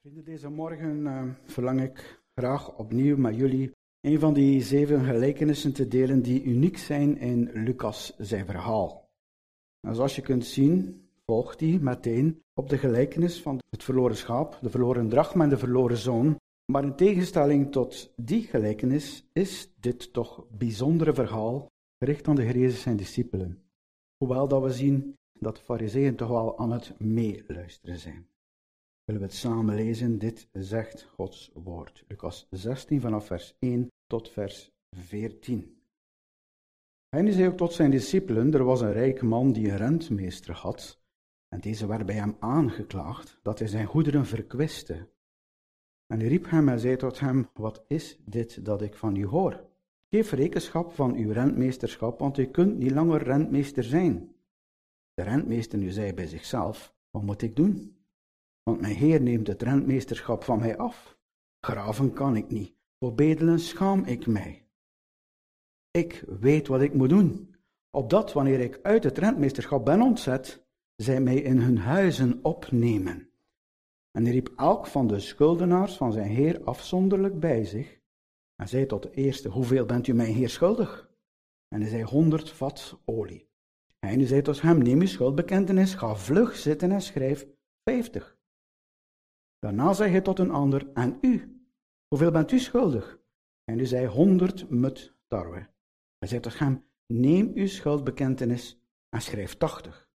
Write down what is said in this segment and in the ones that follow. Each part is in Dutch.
Vrienden, deze morgen verlang ik graag opnieuw met jullie een van die 7 gelijkenissen te delen die uniek zijn in Lucas zijn verhaal. En zoals je kunt zien, volgt die meteen op de gelijkenis van het verloren schaap, de verloren drachma en de verloren zoon. Maar in tegenstelling tot die gelijkenis is dit toch bijzondere verhaal gericht aan de Heer Jezus en zijn discipelen. Hoewel dat we zien dat de farizeeën toch wel aan het meeluisteren zijn. Willen we het samen lezen? Dit zegt Gods woord. Lucas 16 vanaf vers 1 tot vers 14. Hij zei ook tot zijn discipelen, er was een rijk man die een rentmeester had, en deze werd bij hem aangeklaagd dat hij zijn goederen verkwiste. En hij riep hem en zei tot hem, wat is dit dat ik van u hoor? Geef rekenschap van uw rentmeesterschap, want u kunt niet langer rentmeester zijn. De rentmeester nu zei bij zichzelf, wat moet ik doen? Want mijn Heer neemt het rentmeesterschap van mij af. Graven kan ik niet, voor bedelen schaam ik mij. Ik weet wat ik moet doen, opdat wanneer ik uit het rentmeesterschap ben ontzet, zij mij in hun huizen opnemen. En hij riep elk van de schuldenaars van zijn Heer afzonderlijk bij zich, en zei tot de eerste, hoeveel bent u mijn Heer schuldig? En hij zei 100 vat olie. En hij zei tot hem, neem uw schuldbekentenis, ga vlug zitten en schrijf 50. Daarna zei hij tot een ander, en u, hoeveel bent u schuldig? En hij zei 100 mut tarwe. Hij zei tot hem, neem uw schuldbekentenis en schrijf 80.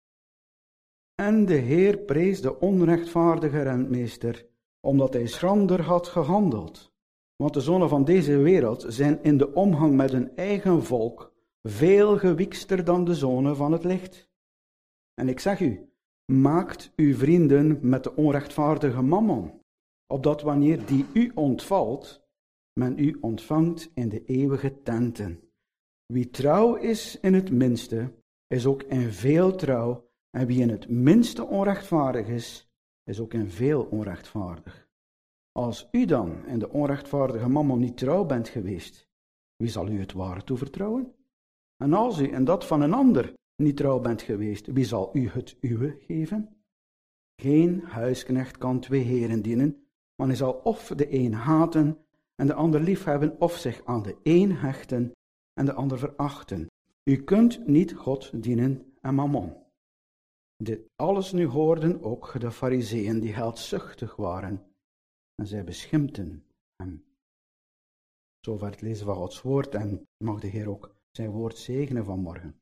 En de Heer prees de onrechtvaardige rentmeester, omdat hij schrander had gehandeld. Want de zonen van deze wereld zijn in de omgang met hun eigen volk veel gewiekster dan de zonen van het licht. En ik zeg u, maakt uw vrienden met de onrechtvaardige mammon, opdat wanneer die u ontvalt, men u ontvangt in de eeuwige tenten. Wie trouw is in het minste, is ook in veel trouw, en wie in het minste onrechtvaardig is ook in veel onrechtvaardig. Als u dan in de onrechtvaardige mammon niet trouw bent geweest, wie zal u het ware toevertrouwen? En als u in dat van een ander niet trouw bent geweest, wie zal u het uwe geven? Geen huisknecht kan 2 heren dienen, want hij zal of de een haten en de ander liefhebben, of zich aan de een hechten en de ander verachten. U kunt niet God dienen en mammon. Dit alles nu hoorden ook de farizeeën die geldzuchtig waren, en zij beschimpten hem. Zover het lezen van Gods woord, en mag de Heer ook zijn woord zegenen vanmorgen.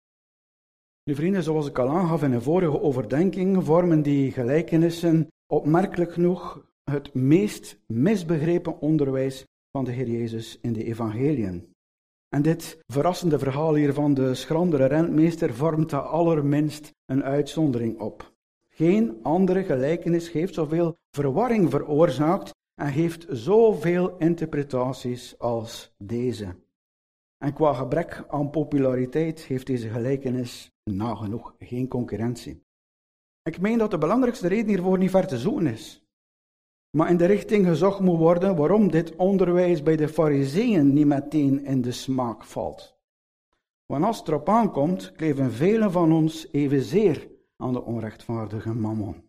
Nu vrienden, zoals ik al aangaf in een vorige overdenking, vormen die gelijkenissen opmerkelijk genoeg het meest misbegrepen onderwijs van de Heer Jezus in de evangeliën. En dit verrassende verhaal hier van de schrandere rentmeester vormt daar allerminst een uitzondering op. Geen andere gelijkenis heeft zoveel verwarring veroorzaakt en heeft zoveel interpretaties als deze. En qua gebrek aan populariteit heeft deze gelijkenis nagenoeg geen concurrentie. Ik meen dat de belangrijkste reden hiervoor niet ver te zoeken is, maar in de richting gezocht moet worden waarom dit onderwijs bij de farizeeën niet meteen in de smaak valt. Want als het erop aankomt, kleven velen van ons evenzeer aan de onrechtvaardige mammon.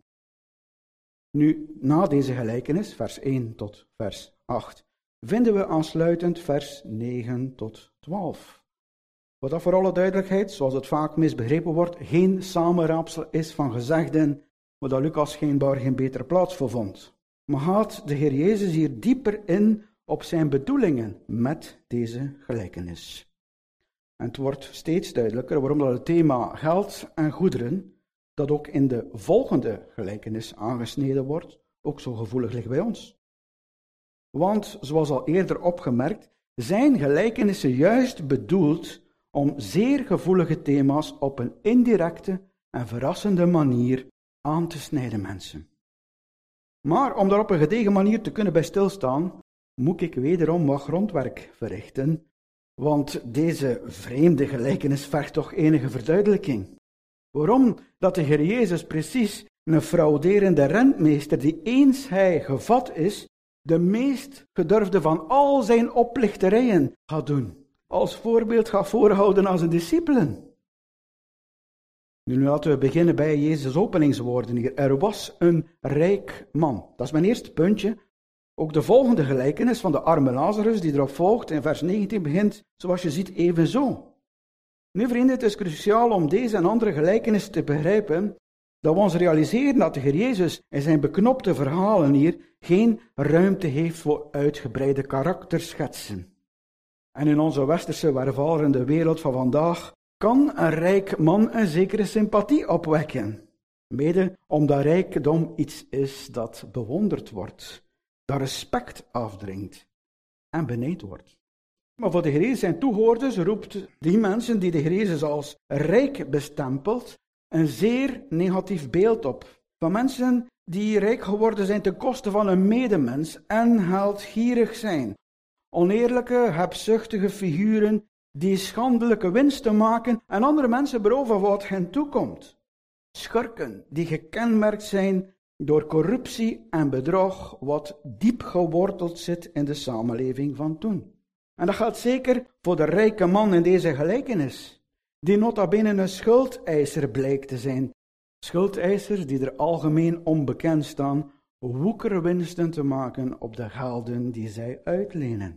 Nu, na deze gelijkenis, vers 1 tot vers 8, vinden we aansluitend vers 9 tot 12. Wat dat voor alle duidelijkheid, zoals het vaak misbegrepen wordt, geen samenraapsel is van gezegden, waar dat Lucas schijnbaar geen betere plaats voor vond. Maar gaat de Heer Jezus hier dieper in op zijn bedoelingen met deze gelijkenis. En het wordt steeds duidelijker waarom dat het thema geld en goederen, dat ook in de volgende gelijkenis aangesneden wordt, ook zo gevoelig ligt bij ons. Want, zoals al eerder opgemerkt, zijn gelijkenissen juist bedoeld om zeer gevoelige thema's op een indirecte en verrassende manier aan te snijden mensen. Maar om daar op een gedegen manier te kunnen bij stilstaan, moet ik wederom wat grondwerk verrichten, want deze vreemde gelijkenis vergt toch enige verduidelijking. Waarom dat de Heer Jezus precies een frauderende rentmeester, die eens hij gevat is, de meest gedurfde van al zijn oplichterijen gaat doen. Als voorbeeld gaat voorhouden aan zijn discipelen. Nu laten we beginnen bij Jezus' openingswoorden hier. Er was een rijk man. Dat is mijn eerste puntje. Ook de volgende gelijkenis van de arme Lazarus, die erop volgt, in vers 19 begint, zoals je ziet, evenzo. Nu vrienden, het is cruciaal om deze en andere gelijkenissen te begrijpen, dat we ons realiseren dat de Heer Jezus in zijn beknopte verhalen hier geen ruimte heeft voor uitgebreide karakterschetsen. En in onze westerse welvarende wereld van vandaag kan een rijk man een zekere sympathie opwekken. Mede omdat rijkdom iets is dat bewonderd wordt, dat respect afdringt en benijd wordt. Maar voor de Heer Jezus zijn toehoorders roept die mensen die de Heer Jezus als rijk bestempelt, een zeer negatief beeld op. Van mensen die rijk geworden zijn ten koste van een medemens en geldgierig zijn. Oneerlijke, hebzuchtige figuren die schandelijke winsten maken en andere mensen beroven wat hen toekomt. Schurken die gekenmerkt zijn door corruptie en bedrog, wat diep geworteld zit in de samenleving van toen. En dat geldt zeker voor de rijke man in deze gelijkenis, die nota bene een schuldeiser blijkt te zijn. Schuldeisers die er algemeen onbekend staan, woekerwinsten te maken op de gelden die zij uitlenen.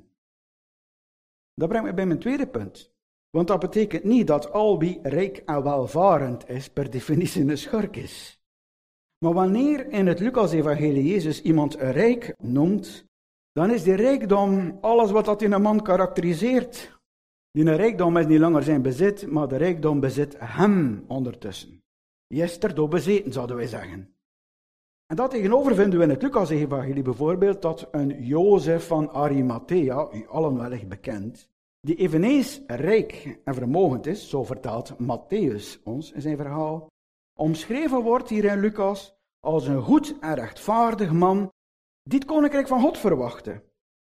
Dat brengt me bij mijn tweede punt. Want dat betekent niet dat al wie rijk en welvarend is, per definitie een schurk is. Maar wanneer in het Lucas-evangelie Jezus iemand rijk noemt, dan is die rijkdom alles wat dat in een man karakteriseert. Die rijkdom is niet langer zijn bezit, maar de rijkdom bezit hem ondertussen. Je is erdoor bezeten, zouden wij zeggen. En dat tegenover vinden we in het Lucas-evangelie bijvoorbeeld dat een Jozef van Arimathea, u allen wellicht bekend, die eveneens rijk en vermogend is, zo vertelt Matthäus ons in zijn verhaal, omschreven wordt hier in Lucas als een goed en rechtvaardig man die het koninkrijk van God verwachtte.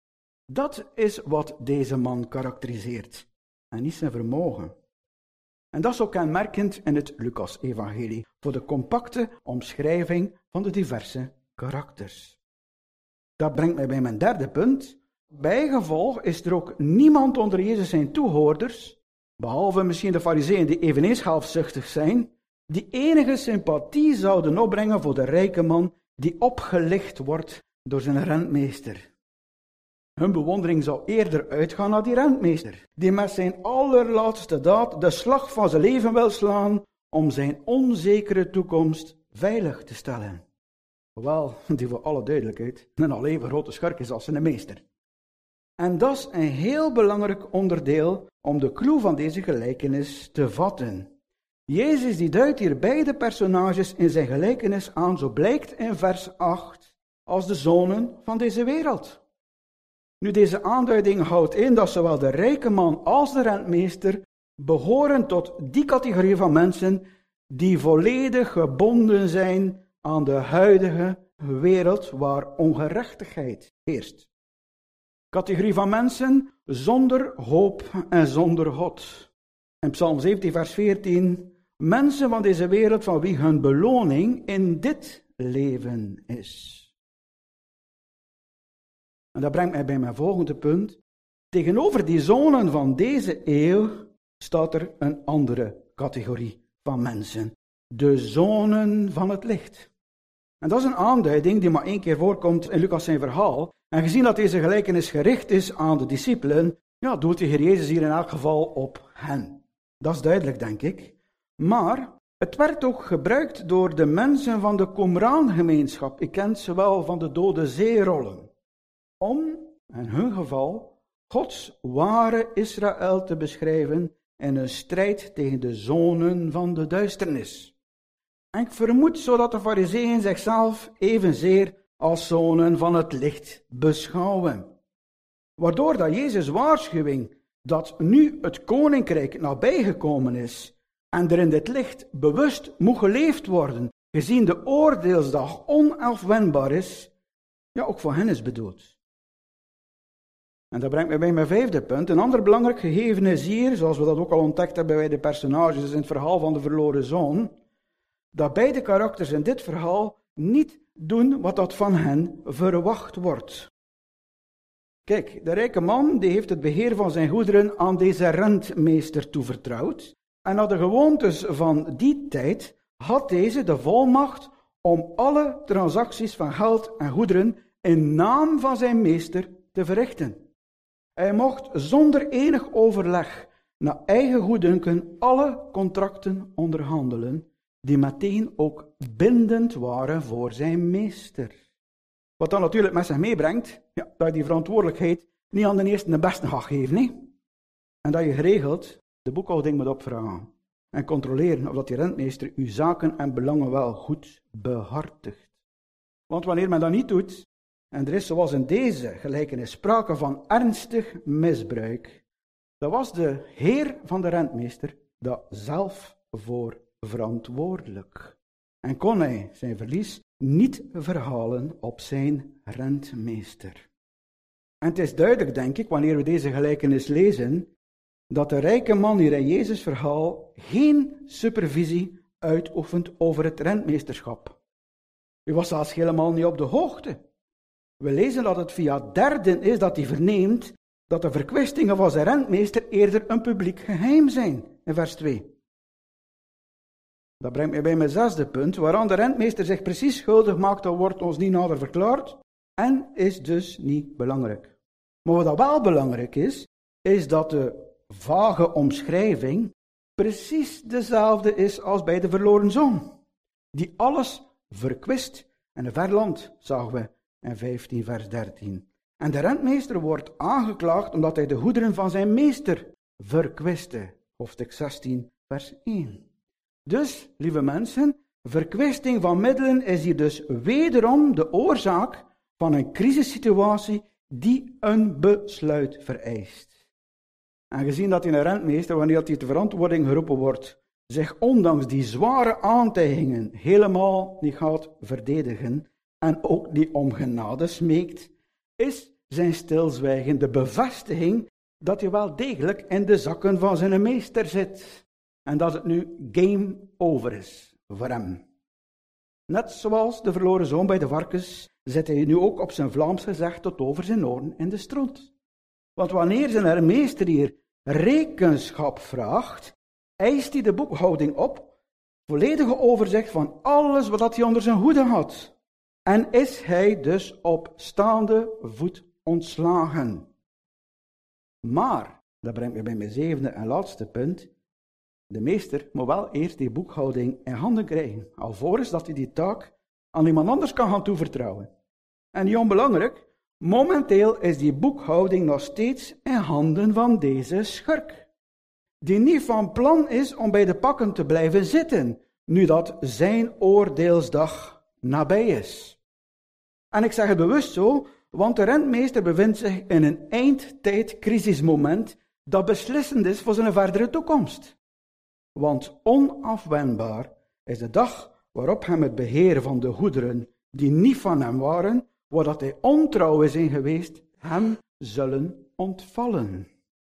Dat is wat deze man karakteriseert, en niet zijn vermogen. En dat is ook kenmerkend in het Lucas-evangelie, voor de compacte omschrijving van de diverse karakters. Dat brengt mij bij mijn derde punt. Bijgevolg is er ook niemand onder Jezus zijn toehoorders, behalve misschien de farizeeën die eveneens halfzuchtig zijn, die enige sympathie zouden opbrengen voor de rijke man die opgelicht wordt door zijn rentmeester. Hun bewondering zou eerder uitgaan naar die rentmeester, die met zijn allerlaatste daad de slag van zijn leven wil slaan om zijn onzekere toekomst veilig te stellen. Hoewel, die voor alle duidelijkheid een al even grote schurk is als zijn meester. En dat is een heel belangrijk onderdeel om de clue van deze gelijkenis te vatten. Jezus die duidt hier beide personages in zijn gelijkenis aan, zo blijkt in vers 8, als de zonen van deze wereld. Nu, deze aanduiding houdt in dat zowel de rijke man als de rentmeester behoren tot die categorie van mensen die volledig gebonden zijn aan de huidige wereld waar ongerechtigheid heerst. Categorie van mensen zonder hoop en zonder God. In Psalm 17, vers 14, mensen van deze wereld van wie hun beloning in dit leven is. En dat brengt mij bij mijn volgende punt. Tegenover die zonen van deze eeuw staat er een andere categorie van mensen. De zonen van het licht. En dat is een aanduiding die maar één keer voorkomt in Lucas zijn verhaal. En gezien dat deze gelijkenis gericht is aan de discipelen, doelt de Heer Jezus hier in elk geval op hen. Dat is duidelijk, denk ik. Maar het werd ook gebruikt door de mensen van de Qumran-gemeenschap. Ik ken ze wel van de Dode Zeerollen. Om, in hun geval, Gods ware Israël te beschrijven in een strijd tegen de zonen van de duisternis. En ik vermoed zodat de farizeeën zichzelf evenzeer als zonen van het licht beschouwen. Waardoor dat Jezus' waarschuwing dat nu het koninkrijk nabijgekomen is en er in dit licht bewust moet geleefd worden, gezien de oordeelsdag onafwendbaar is, ook voor hen is bedoeld. En dat brengt mij bij mijn vijfde punt. Een ander belangrijk gegeven is hier, zoals we dat ook al ontdekt hebben bij de personages in het verhaal van de verloren zoon, dat beide karakters in dit verhaal niet doen wat dat van hen verwacht wordt. Kijk, de rijke man die heeft het beheer van zijn goederen aan deze rentmeester toevertrouwd. En naar de gewoontes van die tijd had deze de volmacht om alle transacties van geld en goederen in naam van zijn meester te verrichten. Hij mocht zonder enig overleg naar eigen goeddunken alle contracten onderhandelen, die meteen ook bindend waren voor zijn meester. Wat dan natuurlijk met zich meebrengt, dat je die verantwoordelijkheid niet aan de eerste de beste gaat geven. En dat je geregeld de boekhouding moet opvragen en controleren of dat die rentmeester uw zaken en belangen wel goed behartigt. Want wanneer men dat niet doet, en er is zoals in deze gelijkenis sprake van ernstig misbruik, dan was de heer van de rentmeester daar zelf voor verantwoordelijk. En kon hij zijn verlies niet verhalen op zijn rentmeester. En het is duidelijk, denk ik, wanneer we deze gelijkenis lezen, dat de rijke man hier in Jezus' verhaal geen supervisie uitoefent over het rentmeesterschap. Hij was zelfs helemaal niet op de hoogte. We lezen dat het via derden is dat hij verneemt dat de verkwistingen van zijn rentmeester eerder een publiek geheim zijn, in vers 2. Dat brengt mij bij mijn zesde punt, waaraan de rentmeester zich precies schuldig maakt, dat wordt ons niet nader verklaard en is dus niet belangrijk. Maar wat wel belangrijk is dat de vage omschrijving precies dezelfde is als bij de verloren zoon, die alles verkwist en een ver land, zagen we in 15 vers 13. En de rentmeester wordt aangeklaagd omdat hij de goederen van zijn meester verkwiste, hoofdstuk 16 vers 1. Dus, lieve mensen, verkwisting van middelen is hier dus wederom de oorzaak van een crisissituatie die een besluit vereist. En gezien dat een rentmeester, wanneer hij ter verantwoording geroepen wordt, zich ondanks die zware aantijgingen helemaal niet gaat verdedigen en ook niet om genade smeekt, is zijn stilzwijgen de bevestiging dat hij wel degelijk in de zakken van zijn meester zit. En dat het nu game over is voor hem. Net zoals de verloren zoon bij de varkens, zit hij nu ook op zijn Vlaams gezegd tot over zijn oren in de stront. Want wanneer zijn meester hier rekenschap vraagt, eist hij de boekhouding op, volledige overzicht van alles wat hij onder zijn hoede had. En is hij dus op staande voet ontslagen. Maar, dat brengt me bij mijn zevende en laatste punt, de meester moet wel eerst die boekhouding in handen krijgen, alvorens dat hij die taak aan iemand anders kan gaan toevertrouwen. En niet onbelangrijk, momenteel is die boekhouding nog steeds in handen van deze schurk, die niet van plan is om bij de pakken te blijven zitten, nu dat zijn oordeelsdag nabij is. En ik zeg het bewust zo, want de rentmeester bevindt zich in een eindtijdcrisismoment dat beslissend is voor zijn verdere toekomst. Want onafwendbaar is de dag waarop hem het beheer van de goederen die niet van hem waren, waar dat hij ontrouw is in geweest, hem zullen ontvallen.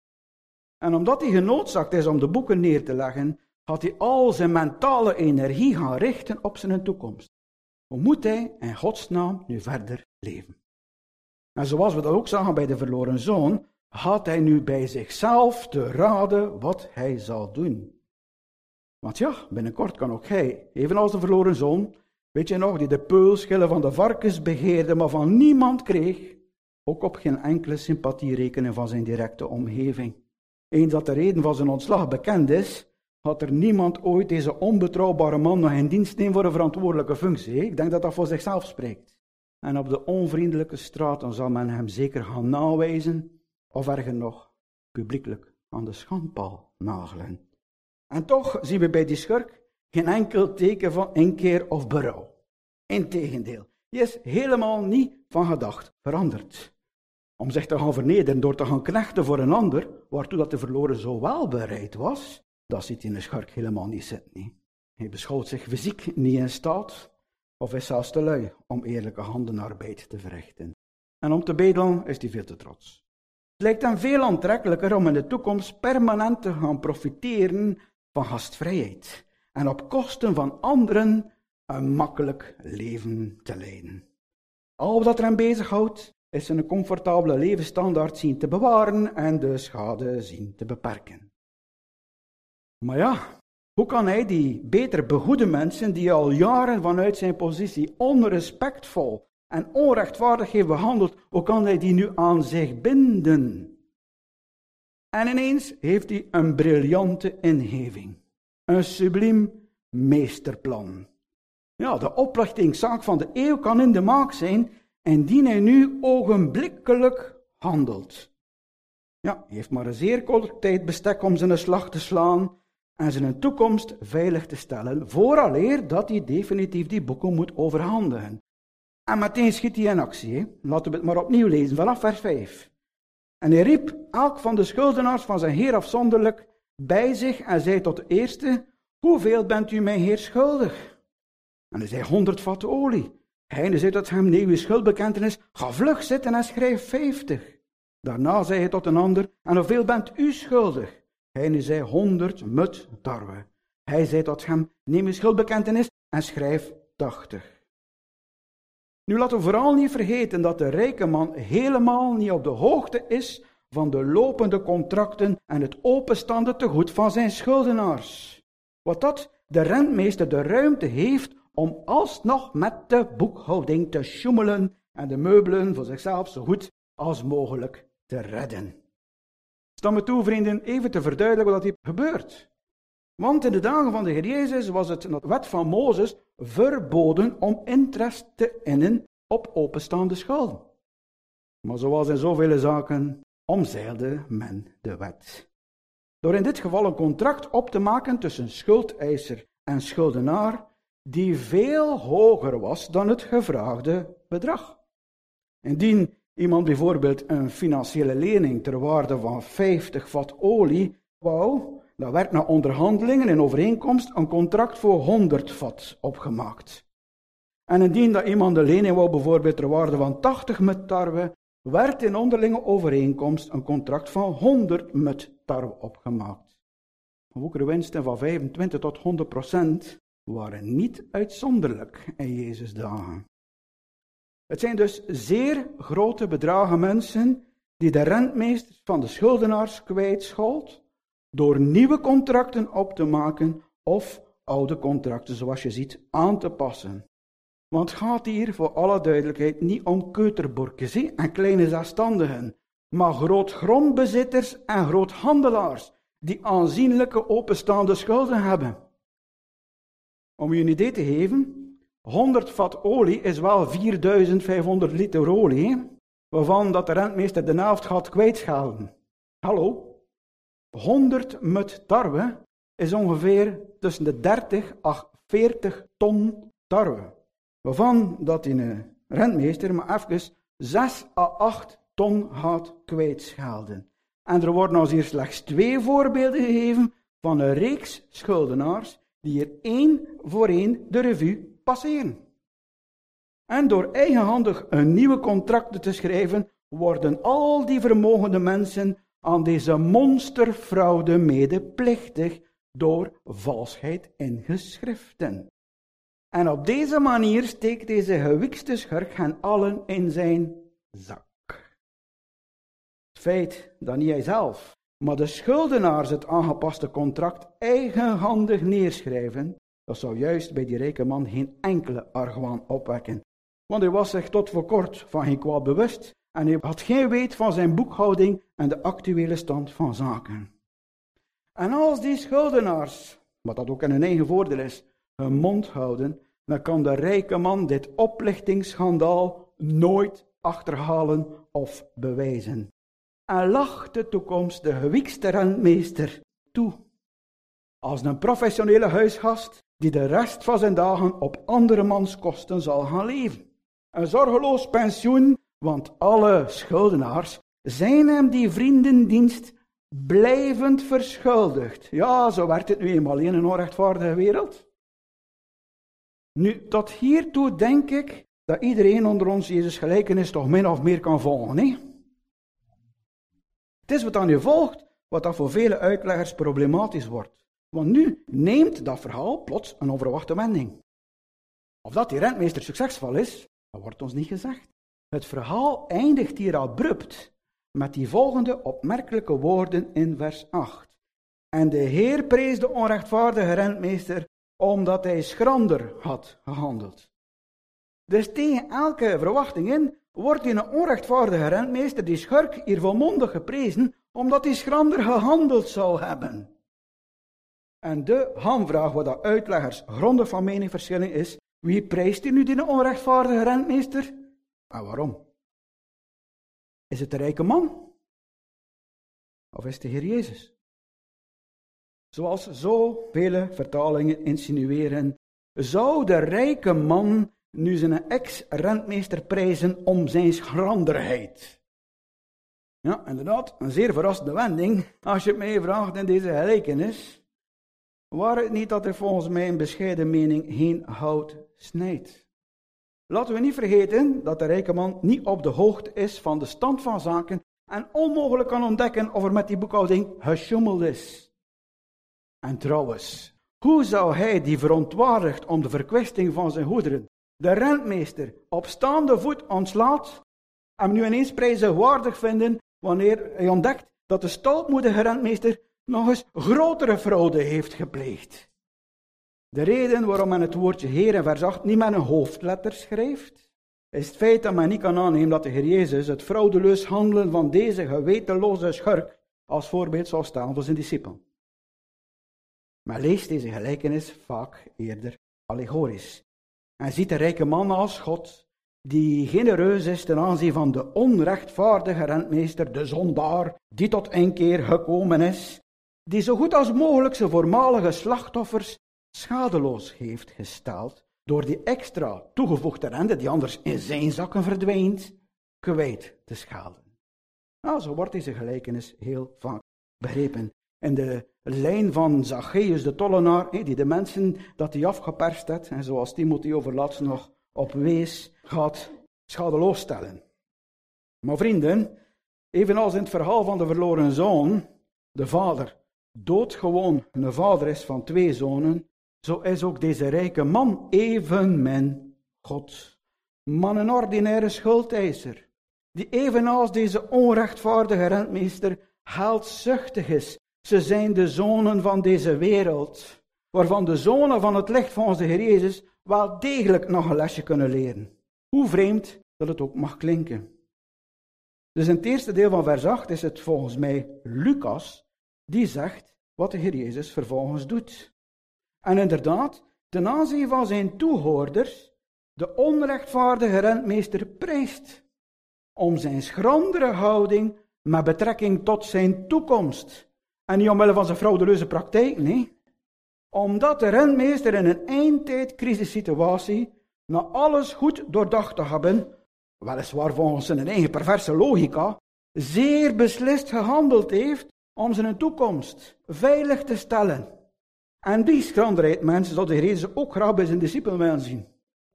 En omdat hij genoodzaakt is om de boeken neer te leggen, gaat hij al zijn mentale energie gaan richten op zijn toekomst. Hoe moet hij in Gods naam nu verder leven? En zoals we dat ook zagen bij de verloren zoon, gaat hij nu bij zichzelf te raden wat hij zal doen. Want ja, binnenkort kan ook hij, evenals de verloren zoon, weet je nog, die de peulschillen van de varkens begeerde, maar van niemand kreeg, ook op geen enkele sympathie rekenen van zijn directe omgeving. Eens dat de reden van zijn ontslag bekend is, had er niemand ooit deze onbetrouwbare man nog in dienst nemen voor een verantwoordelijke functie. Ik denk dat dat voor zichzelf spreekt. En op de onvriendelijke straten zal men hem zeker gaan nawijzen, of erger nog, publiekelijk aan de schandpaal nagelen. En toch zien we bij die schurk geen enkel teken van inkeer of berouw. Integendeel, die is helemaal niet van gedacht veranderd. Om zich te gaan vernederen door te gaan knechten voor een ander, waartoe dat de verloren zo wel bereid was, dat ziet hij in de schurk helemaal niet zitten. Hij beschouwt zich fysiek niet in staat, of is zelfs te lui om eerlijke handenarbeid te verrichten. En om te bedelen is hij veel te trots. Het lijkt hem veel aantrekkelijker om in de toekomst permanent te gaan profiteren van gastvrijheid en op kosten van anderen een makkelijk leven te leiden. Al wat er hem bezighoudt, is een comfortabele levensstandaard zien te bewaren en de schade zien te beperken. Maar ja, hoe kan hij die beter begoede mensen, die al jaren vanuit zijn positie onrespectvol en onrechtvaardig heeft behandeld, hoe kan hij die nu aan zich binden? En ineens heeft hij een briljante ingeving. Een subliem meesterplan. Ja, de oplichtingszaak van de eeuw kan in de maak zijn, indien hij nu ogenblikkelijk handelt. Ja, hij heeft maar een zeer kort tijdbestek om zijn slag te slaan en zijn toekomst veilig te stellen, vooraleer dat hij definitief die boeken moet overhandigen. En meteen schiet hij in actie. Hè? Laten we het maar opnieuw lezen, vanaf vers 5. En hij riep elk van de schuldenaars van zijn heer afzonderlijk bij zich en zei tot de eerste: hoeveel bent u mijn heer schuldig? En hij zei 100 vat olie. Hij zei tot hem: nee, uw schuldbekentenis, ga vlug zitten en schrijf 50. Daarna zei hij tot een ander: en hoeveel bent u schuldig? Hij zei 100 mut tarwe. Hij zei tot hem: neem uw schuldbekentenis en schrijf 80. Nu laten we vooral niet vergeten dat de rijke man helemaal niet op de hoogte is van de lopende contracten en het openstaande tegoed van zijn schuldenaars. Wat dat de rentmeester de ruimte heeft om alsnog met de boekhouding te sjoemelen en de meubelen voor zichzelf zo goed als mogelijk te redden. Sta me toe, vrienden, even te verduidelijken wat hier gebeurt. Want in de dagen van de Heer Jezus was het in de wet van Mozes verboden om interest te innen op openstaande schulden. Maar zoals in zoveel zaken omzeilde men de wet. Door in dit geval een contract op te maken tussen schuldeiser en schuldenaar die veel hoger was dan het gevraagde bedrag. Indien iemand bijvoorbeeld een financiële lening ter waarde van 50 vat olie wou, dan werd na onderhandelingen en overeenkomst een contract voor 100 vat opgemaakt. En indien dat iemand de lening wou bijvoorbeeld ter waarde van 80 mut tarwe, werd in onderlinge overeenkomst een contract van 100 mut tarwe opgemaakt. Woekere winsten van 25 tot 100% waren niet uitzonderlijk in Jezus' dagen. Het zijn dus zeer grote bedragen mensen die de rentmeesters van de schuldenaars kwijtschold door nieuwe contracten op te maken of oude contracten, zoals je ziet, aan te passen. Want het gaat hier voor alle duidelijkheid niet om keuterborkjes en kleine zelfstandigen, maar grootgrondbezitters en groothandelaars die aanzienlijke openstaande schulden hebben. Om je een idee te geven, 100 vat olie is wel 4500 liter olie, waarvan dat de rentmeester de helft gaat kwijtschelden. Hallo? 100 mut tarwe is ongeveer tussen de 30 à 40 ton tarwe, waarvan dat een rentmeester maar even 6 à 8 ton gaat kwijtschelden. En er worden ons hier slechts 2 voorbeelden gegeven van een reeks schuldenaars die hier 1 voor 1 de revue passeren. En door eigenhandig een nieuwe contracten te schrijven, worden al die vermogende mensen aan deze monsterfraude medeplichtig door valsheid in geschriften. En op deze manier steekt deze gewikste schurk hen allen in zijn zak. Het feit dat niet hij zelf, maar de schuldenaars het aangepaste contract eigenhandig neerschrijven, dat zou juist bij die rijke man geen enkele argwaan opwekken. Want hij was zich tot voor kort van geen kwaad bewust en hij had geen weet van zijn boekhouding en de actuele stand van zaken. En als die schuldenaars, wat dat ook in hun eigen voordeel is, hun mond houden, dan kan de rijke man dit oplichtingsschandaal nooit achterhalen of bewijzen. En lacht de toekomstige wiekste rentmeester toe. Als een professionele huisgast die de rest van zijn dagen op andermans kosten zal gaan leven. Een zorgeloos pensioen, want alle schuldenaars zijn hem die vriendendienst blijvend verschuldigd. Ja, zo werkt het nu eenmaal in een onrechtvaardige wereld. Nu, tot hiertoe denk ik dat iedereen onder ons Jezus gelijkenis toch min of meer kan volgen. Hè? Het is wat aan je volgt, wat dat voor vele uitleggers problematisch wordt. Want nu neemt dat verhaal plots een onverwachte wending. Of dat die rentmeester succesvol is, dat wordt ons niet gezegd. Het verhaal eindigt hier abrupt met die volgende opmerkelijke woorden in vers 8. En de Heer prees de onrechtvaardige rentmeester, omdat hij schrander had gehandeld. Dus tegen elke verwachting in, wordt die een onrechtvaardige rentmeester, die schurk, hier volmondig geprezen, omdat hij schrander gehandeld zou hebben. En de hamvraag, waar de uitleggers grondig van mening verschillen is, wie prijst hier nu die onrechtvaardige rentmeester? En waarom? Is het de rijke man? Of is het de Heer Jezus? Zoals zoveel vertalingen insinueren, zou de rijke man nu zijn ex-rentmeester prijzen om zijn schranderheid. Ja, inderdaad, een zeer verrassende wending, als je het mij vraagt in deze gelijkenis. Waar het niet dat er volgens mij een bescheiden mening geen hout snijdt. Laten we niet vergeten dat de rijke man niet op de hoogte is van de stand van zaken en onmogelijk kan ontdekken of er met die boekhouding gesjoemeld is. En trouwens, hoe zou hij die verontwaardigt om de verkwisting van zijn goederen, de rentmeester, op staande voet ontslaat, hem nu ineens prijzenwaardig vinden wanneer hij ontdekt dat de stoutmoedige rentmeester nog eens grotere fraude heeft gepleegd? De reden waarom men het woordje Heer in vers 8 niet met een hoofdletter schrijft, is het feit dat men niet kan aannemen dat de Heer Jezus het fraudeleus handelen van deze gewetenloze schurk als voorbeeld zou stellen voor zijn discipelen. Men leest deze gelijkenis vaak eerder allegorisch. En ziet de rijke man als God, die genereus is ten aanzien van de onrechtvaardige rentmeester, de zondaar, die tot inkeer gekomen is, die zo goed als mogelijk zijn voormalige slachtoffers schadeloos heeft gesteld, door die extra toegevoegde rente, die anders in zijn zakken verdwijnt, kwijt te schelden. Nou, zo wordt deze gelijkenis heel vaak begrepen. In de lijn van Zacchaeus de tollenaar, die de mensen dat hij afgeperst had, en zoals Timothy overlaatst nog op wees, gaat schadeloos stellen. Maar vrienden, evenals in het verhaal van de verloren zoon, de vader doodgewoon een vader is van 2 zonen, zo is ook deze rijke man evenmin God. Man een ordinaire schuldeiser, die evenals deze onrechtvaardige rentmeester geldzuchtig is. Ze zijn de zonen van deze wereld, waarvan de zonen van het licht van onze Heer Jezus wel degelijk nog een lesje kunnen leren. Hoe vreemd dat het ook mag klinken. Dus in het eerste deel van vers 8 is het volgens mij Lucas die zegt wat de Heer Jezus vervolgens doet. En inderdaad, ten aanzien van zijn toehoorders, de onrechtvaardige rentmeester prijst om zijn schrandere houding met betrekking tot zijn toekomst. En niet omwille van zijn fraudeleuze praktijk, nee. Omdat de rentmeester in een eindtijd-crisissituatie, na alles goed doordacht te hebben, weliswaar volgens zijn eigen perverse logica, zeer beslist gehandeld heeft om zijn toekomst veilig te stellen. En die schranderheid, mensen, zou de Heer Jezus ook graag bij zijn discipelen willen zien.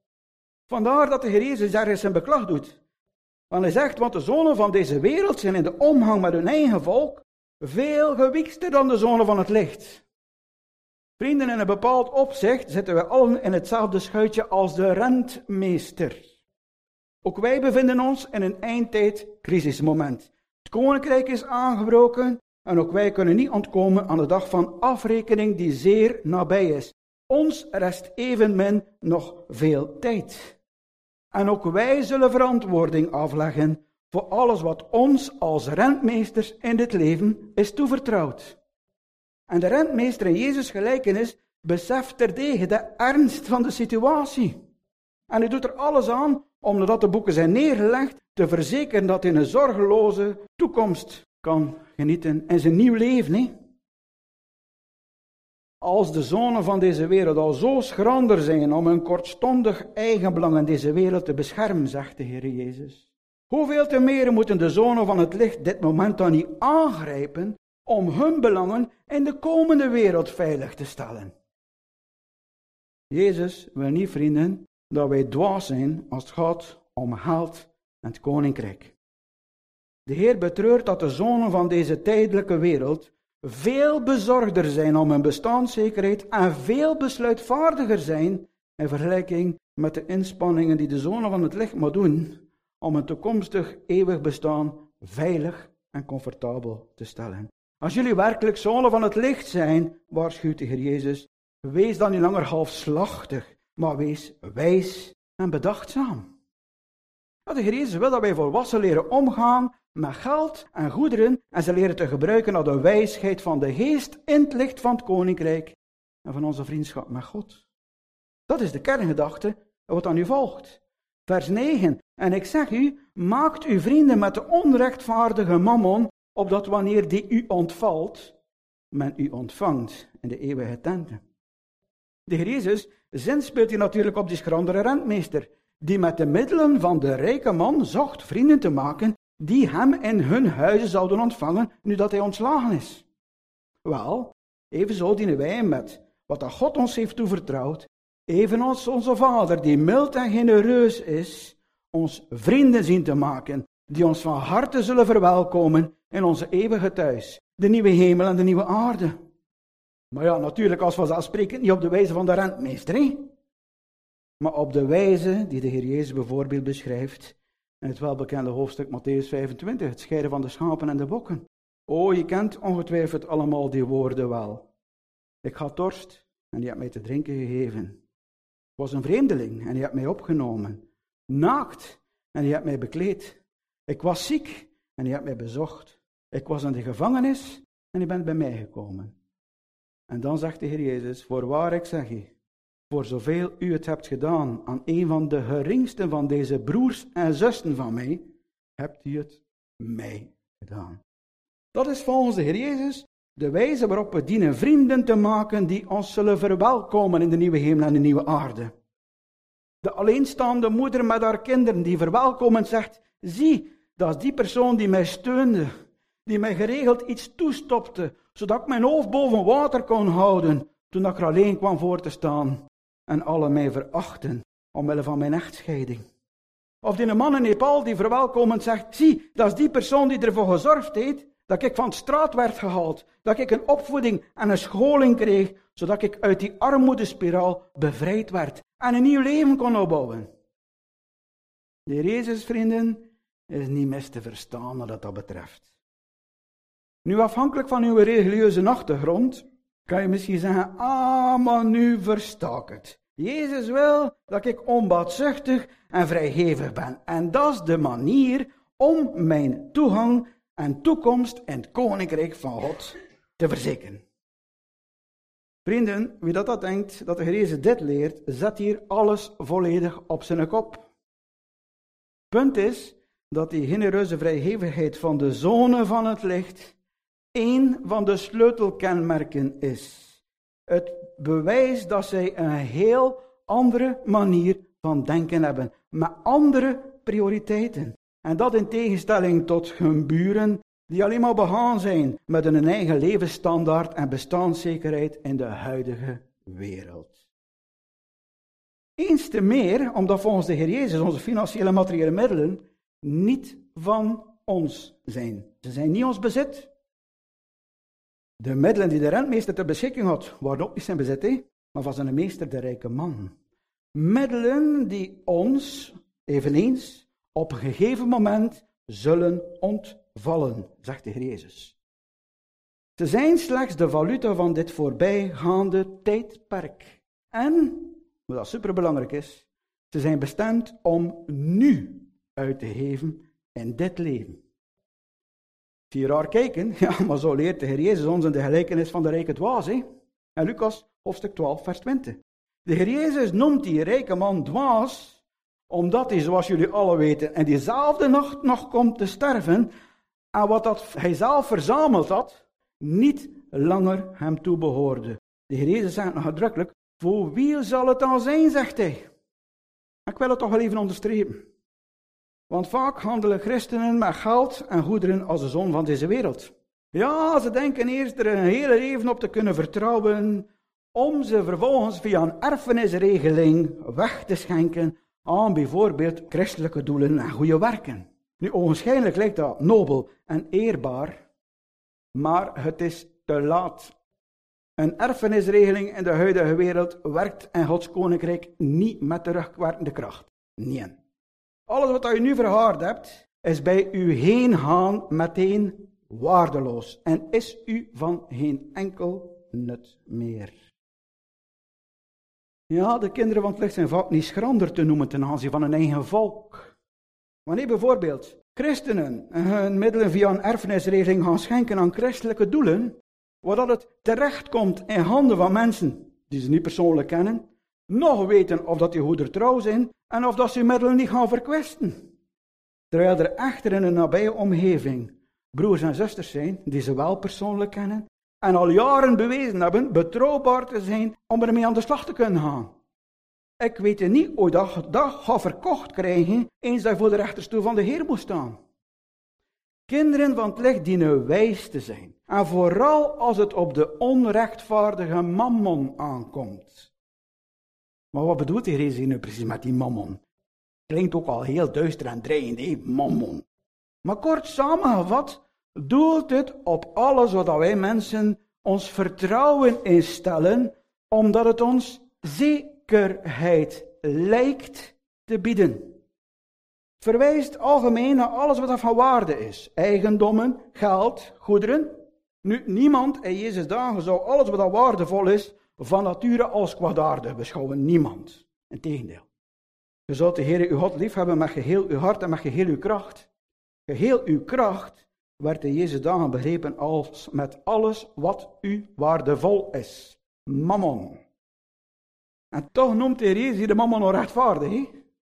Vandaar dat de Heer Jezus ergens zijn beklag doet. Want hij zegt, want de zonen van deze wereld zijn in de omgang met hun eigen volk veel gewiekster dan de zonen van het licht. Vrienden, in een bepaald opzicht zitten we allen in hetzelfde schuitje als de rentmeester. Ook wij bevinden ons in een eindtijd-crisismoment. Het koninkrijk is aangebroken en ook wij kunnen niet ontkomen aan de dag van afrekening die zeer nabij is. Ons rest evenmin nog veel tijd. En ook wij zullen verantwoording afleggen voor alles wat ons als rentmeesters in dit leven is toevertrouwd. En de rentmeester in Jezus' gelijkenis beseft terdege de ernst van de situatie. En hij doet er alles aan om, nadat de boeken zijn neergelegd, te verzekeren dat hij een zorgeloze toekomst kan genieten in zijn nieuw leven. Hè? Als de zonen van deze wereld al zo schrander zijn om hun kortstondig eigenbelang in deze wereld te beschermen, zegt de Heer Jezus, hoeveel te meer moeten de zonen van het licht dit moment dan niet aangrijpen om hun belangen in de komende wereld veilig te stellen. Jezus wil niet, vrienden, dat wij dwaas zijn als het gaat om geld en het koninkrijk. De Heer betreurt dat de zonen van deze tijdelijke wereld veel bezorgder zijn om hun bestaanszekerheid en veel besluitvaardiger zijn in vergelijking met de inspanningen die de zonen van het licht moeten doen om een toekomstig eeuwig bestaan veilig en comfortabel te stellen. Als jullie werkelijk zonen van het licht zijn, waarschuwt de Heer Jezus, wees dan niet langer halfslachtig, maar wees wijs en bedachtzaam. De Heer Jezus wil dat wij volwassen leren omgaan met geld en goederen en ze leren te gebruiken naar de wijsheid van de geest in het licht van het koninkrijk en van onze vriendschap met God. Dat is de kerngedachte wat dan nu volgt. Vers 9. En ik zeg u, maakt uw vrienden met de onrechtvaardige mammon, opdat wanneer die u ontvalt, men u ontvangt in de eeuwige tenten. De Heer Jezus zinspeelt hier natuurlijk op die schrandere rentmeester, die met de middelen van de rijke man zocht vrienden te maken, die hem in hun huizen zouden ontvangen, nu dat hij ontslagen is. Wel, evenzo dienen wij met wat dat God ons heeft toevertrouwd, evenals onze Vader, die mild en genereus is, ons vrienden zien te maken, die ons van harte zullen verwelkomen in onze eeuwige thuis, de nieuwe hemel en de nieuwe aarde. Maar ja, natuurlijk als vanzelfsprekend niet op de wijze van de rentmeester, hè? Maar op de wijze die de Heer Jezus bijvoorbeeld beschrijft in het welbekende hoofdstuk Mattheüs 25, het scheiden van de schapen en de bokken. O, je kent ongetwijfeld allemaal die woorden wel. Ik had dorst en je hebt mij te drinken gegeven. Ik was een vreemdeling en je hebt mij opgenomen. Naakt en je hebt mij bekleed. Ik was ziek en je hebt mij bezocht. Ik was in de gevangenis en je bent bij mij gekomen. En dan zegt de Heer Jezus, voorwaar ik zeg je, voor zoveel u het hebt gedaan aan een van de geringsten van deze broers en zussen van mij, hebt u het mij gedaan. Dat is volgens de Heer Jezus de wijze waarop we dienen vrienden te maken die ons zullen verwelkomen in de nieuwe hemel en de nieuwe aarde. De alleenstaande moeder met haar kinderen die verwelkomend zegt, zie, dat is die persoon die mij steunde, die mij geregeld iets toestopte, zodat ik mijn hoofd boven water kon houden, toen ik er alleen kwam voor te staan en alle mij verachten, omwille van mijn echtscheiding. Of die man in Nepal die verwelkomend zegt, zie, dat is die persoon die ervoor gezorgd heeft, dat ik van de straat werd gehaald, dat ik een opvoeding en een scholing kreeg, zodat ik uit die armoedespiraal bevrijd werd en een nieuw leven kon opbouwen. De Heer Jezus, vrienden, is niet mis te verstaan wat dat betreft. Nu, afhankelijk van uw religieuze achtergrond, kan je misschien zeggen, maar nu versta ik het. Jezus wil dat ik onbaatzuchtig en vrijgevig ben. En dat is de manier om mijn toegang en toekomst in het koninkrijk van God te verzekeren. Vrienden, wie dat denkt dat de Heer Jezus dit leert, zet hier alles volledig op zijn kop. Punt is dat die genereuze vrijgevigheid van de zonen van het licht één van de sleutelkenmerken is. Het bewijs dat zij een heel andere manier van denken hebben, met andere prioriteiten. En dat in tegenstelling tot hun buren, die alleen maar begaan zijn met hun eigen levensstandaard en bestaanszekerheid in de huidige wereld. Eens te meer, omdat volgens de Heer Jezus onze financiële en materiële middelen niet van ons zijn. Ze zijn niet ons bezit. De middelen die de rentmeester ter beschikking had, waren ook niet zijn bezit, maar van zijn meester, de rijke man. Middelen die ons, eveneens, op een gegeven moment zullen ontvallen, zegt de Heer Jezus. Ze zijn slechts de valuta van dit voorbijgaande tijdperk. En, wat dat superbelangrijk is, ze zijn bestemd om nu uit te geven in dit leven. Zie je raar kijken? Ja, maar zo leert de Heer Jezus ons in de gelijkenis van de rijke dwaas. En Lucas, hoofdstuk 12, vers 20. De Heer Jezus noemt die rijke man dwaas, omdat hij, zoals jullie alle weten, in diezelfde nacht nog komt te sterven, en wat dat hij zelf verzameld had, niet langer hem toebehoorde. De Heer Jezus zegt nog uitdrukkelijk, voor wie zal het dan zijn, zegt hij. Ik wil het toch wel even onderstrepen. Want vaak handelen christenen met geld en goederen als de zon van deze wereld. Ja, ze denken eerst er een hele leven op te kunnen vertrouwen, om ze vervolgens via een erfenisregeling weg te schenken aan bijvoorbeeld christelijke doelen en goede werken. Nu, ogenschijnlijk lijkt dat nobel en eerbaar, maar het is te laat. Een erfenisregeling in de huidige wereld werkt in Gods koninkrijk niet met terugwerkende kracht. Nee. Alles wat je nu verhaard hebt, is bij u heen gaan meteen waardeloos en is u van geen enkel nut meer. Ja, de kinderen van het licht zijn vaak niet schrander te noemen ten aanzien van hun eigen volk. Wanneer bijvoorbeeld christenen hun middelen via een erfenisregeling gaan schenken aan christelijke doelen, waar het terechtkomt in handen van mensen die ze niet persoonlijk kennen, nog weten of dat die goederen trouw zijn en of dat ze hun middelen niet gaan verkwisten. Terwijl er echter in een nabije omgeving broers en zusters zijn die ze wel persoonlijk kennen en al jaren bewezen hebben betrouwbaar te zijn om ermee aan de slag te kunnen gaan. Ik weet niet hoe dat gaat verkocht krijgen eens dat je voor de rechterstoel van de Heer moet staan. Kinderen van het licht dienen wijs te zijn. En vooral als het op de onrechtvaardige mammon aankomt. Maar wat bedoelt de Heer Jezus nu precies met die mammon? Klinkt ook al heel duister en dreigend, mammon. Maar kort samengevat, doelt het op alles wat wij mensen ons vertrouwen instellen, omdat het ons zekerheid lijkt te bieden. Verwijst algemeen naar alles wat er van waarde is. Eigendommen, geld, goederen. Nu, niemand in Jezus' dagen zou alles wat waardevol is van nature als kwaadaardig beschouwen. Niemand. Integendeel. Je zult de Heer uw God lief hebben met geheel uw hart en met geheel uw kracht. Geheel uw kracht werd in Jezus' dagen begrepen als met alles wat u waardevol is. Mammon. En toch noemt de Heer Jezus hier de mammon onrechtvaardig. He?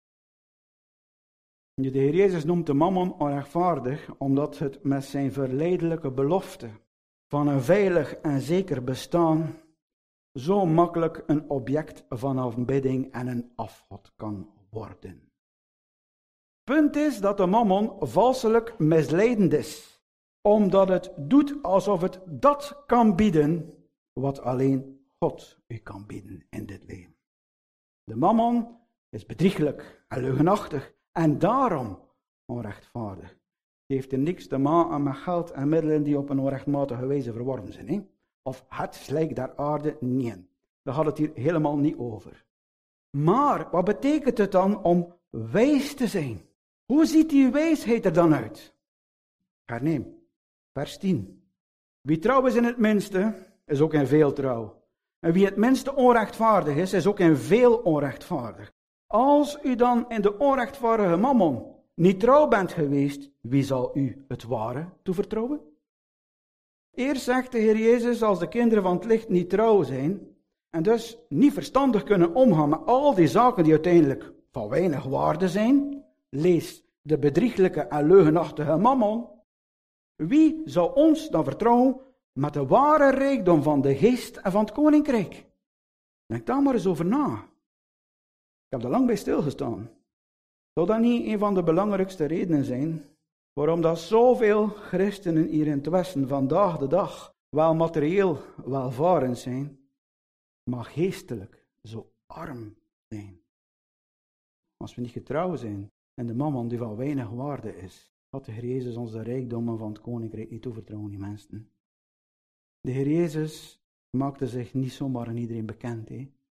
De Heer Jezus noemt de mammon onrechtvaardig omdat het met zijn verleidelijke belofte van een veilig en zeker bestaan zo makkelijk een object van aanbidding en een afgod kan worden. Punt is dat de mammon valselijk misleidend is, omdat het doet alsof het dat kan bieden wat alleen God u kan bieden in dit leven. De mammon is bedrieglijk en leugenachtig en daarom onrechtvaardig. Die heeft er niks te maken met geld en middelen die op een onrechtmatige wijze verworven zijn. Hè? Of het slijk der aarde, nee. Daar gaat het hier helemaal niet over. Maar wat betekent het dan om wijs te zijn? Hoe ziet die wijsheid er dan uit? Herneem, vers 10. Wie trouw is in het minste, is ook in veel trouw. En wie het minste onrechtvaardig is ook in veel onrechtvaardig. Als u dan in de onrechtvaardige mammon niet trouw bent geweest, wie zal u het ware toevertrouwen? Eerst zegt de Heer Jezus, als de kinderen van het licht niet trouw zijn, en dus niet verstandig kunnen omgaan met al die zaken die uiteindelijk van weinig waarde zijn, lees de bedrieglijke en leugenachtige mammon, wie zou ons dan vertrouwen met de ware rijkdom van de geest en van het koninkrijk? Denk daar maar eens over na. Ik heb er lang bij stilgestaan. Zou dat niet een van de belangrijkste redenen zijn waarom dat zoveel christenen hier in het Westen vandaag de dag wel materieel welvarend zijn, maar geestelijk zo arm zijn? Als we niet getrouw zijn en de mammon die van weinig waarde is, had de Heer Jezus ons de rijkdommen van het koninkrijk niet toevertrouwen, die mensen. De Heer Jezus maakte zich niet zomaar aan iedereen bekend.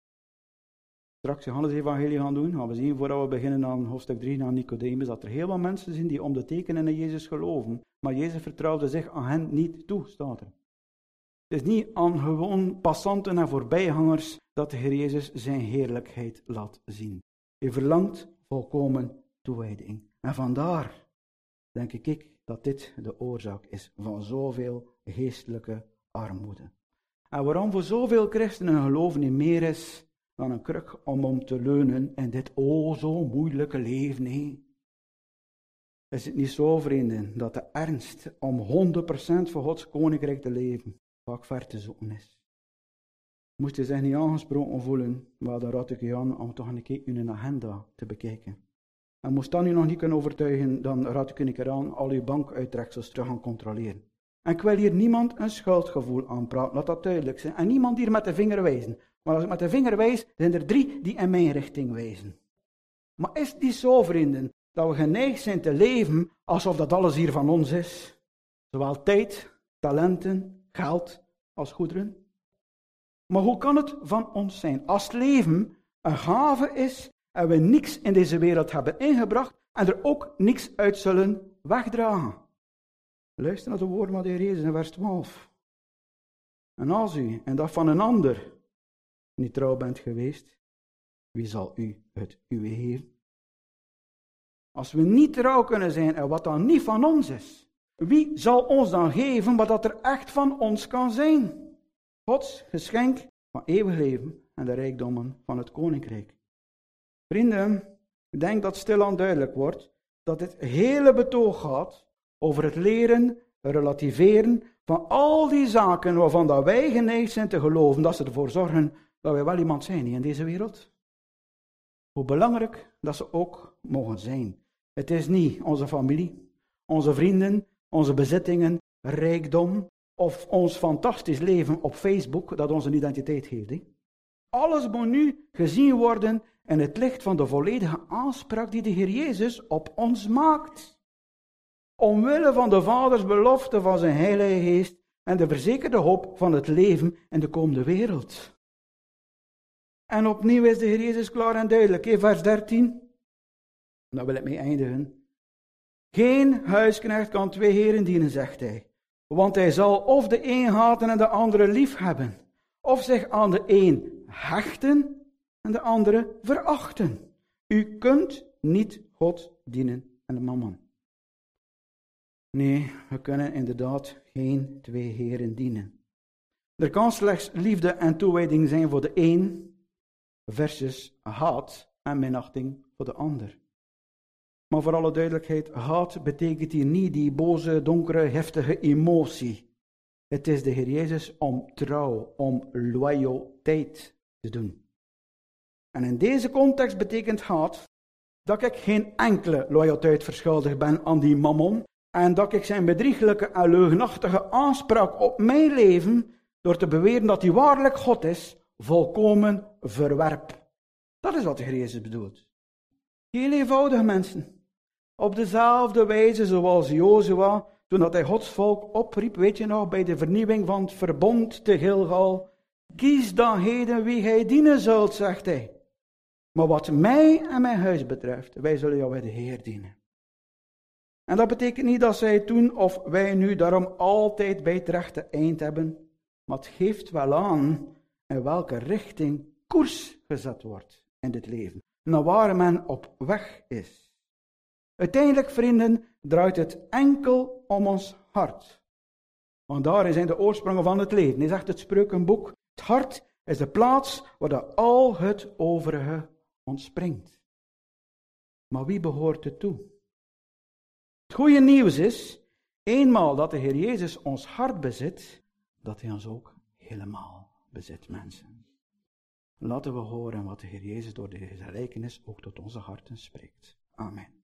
Straks Johannes evangelie gaan doen, gaan we zien voordat we beginnen aan hoofdstuk 3, aan Nicodemus, dat er heel wat mensen zijn die om de tekenen in Jezus geloven, maar Jezus vertrouwde zich aan hen niet toe, staat er. Het is niet aan gewoon passanten en voorbijgangers dat de Heer Jezus zijn heerlijkheid laat zien. Hij verlangt volkomen toewijding. En vandaar denk ik dat dit de oorzaak is van zoveel geestelijke armoede. En waarom voor zoveel christenen geloven niet meer is dan een kruk om te leunen in dit zo moeilijke leven. Nee. Is het niet zo, vrienden, dat de ernst om 100% voor Gods koninkrijk te leven vaak ver te zoeken is? Moest je zich niet aangesproken voelen, wel, dan raad ik je aan om toch een keer een agenda te bekijken. En moest dat nu nog niet kunnen overtuigen, dan raad ik je aan al uw bankuittreksels terug gaan controleren. En ik wil hier niemand een schuldgevoel aanpraten, laat dat duidelijk zijn. En niemand hier met de vinger wijzen. Maar als ik met de vinger wijs, zijn er 3 die in mijn richting wijzen. Maar is het niet zo, vrienden, dat we geneigd zijn te leven alsof dat alles hier van ons is? Zowel tijd, talenten, geld als goederen. Maar hoe kan het van ons zijn als het leven een gave is en we niks in deze wereld hebben ingebracht en er ook niks uit zullen wegdragen? Luister naar de woorden van de Heer Jezus in vers 12. En als u, en dat van een ander, niet trouw bent geweest, wie zal u het uwe geven? Als we niet trouw kunnen zijn en wat dan niet van ons is, wie zal ons dan geven wat dat er echt van ons kan zijn? Gods geschenk van eeuwig leven en de rijkdommen van het koninkrijk. Vrienden, ik denk dat stilaan duidelijk wordt dat dit hele betoog gaat over het leren, relativeren van al die zaken waarvan dat wij geneigd zijn te geloven dat ze ervoor zorgen dat wij wel iemand zijn in deze wereld. Hoe belangrijk dat ze ook mogen zijn. Het is niet onze familie, onze vrienden, onze bezittingen, rijkdom of ons fantastisch leven op Facebook dat onze identiteit geeft. Hè? Alles moet nu gezien worden in het licht van de volledige aanspraak die de Heer Jezus op ons maakt. Omwille van de Vaders belofte van zijn Heilige Geest en de verzekerde hoop van het leven in de komende wereld. En opnieuw is de Heer Jezus klaar en duidelijk. Vers 13. Daar wil ik mee eindigen. Geen huisknecht kan twee heren dienen, zegt hij. Want hij zal of de een haten en de andere lief hebben. Of zich aan de een hechten en de andere verachten. U kunt niet God dienen en de mammon. Nee, we kunnen inderdaad geen twee heren dienen. Er kan slechts liefde en toewijding zijn voor de een, versus haat en minachting voor de ander. Maar voor alle duidelijkheid, haat betekent hier niet die boze, donkere, heftige emotie. Het is de Heer Jezus om trouw, om loyaliteit te doen. En in deze context betekent haat dat ik geen enkele loyaliteit verschuldigd ben aan die mammon en dat ik zijn bedrieglijke en leugenachtige aanspraak op mijn leven, door te beweren dat hij waarlijk God is, volkomen verwerp. Dat is wat de Heer Jezus bedoelt. Heel eenvoudig, mensen. Op dezelfde wijze zoals Jozua, toen dat hij Gods volk opriep, weet je nog, bij de vernieuwing van het verbond te Gilgal. Kies dan heden wie gij dienen zult, zegt hij. Maar wat mij en mijn huis betreft, wij zullen jou bij de Heer dienen. En dat betekent niet dat zij toen of wij nu daarom altijd bij het rechte eind hebben. Maar het geeft wel aan in welke richting koers gezet wordt in dit leven. Naar waar men op weg is. Uiteindelijk, vrienden, draait het enkel om ons hart. Want daar zijn de oorsprongen van het leven. Hij zegt het Spreukenboek, het hart is de plaats waar al het overige ontspringt. Maar wie behoort het toe? Het goede nieuws is, eenmaal dat de Heer Jezus ons hart bezit, dat hij ons ook helemaal bezit, mensen. Laten we horen wat de Heer Jezus door deze gelijkenis ook tot onze harten spreekt. Amen.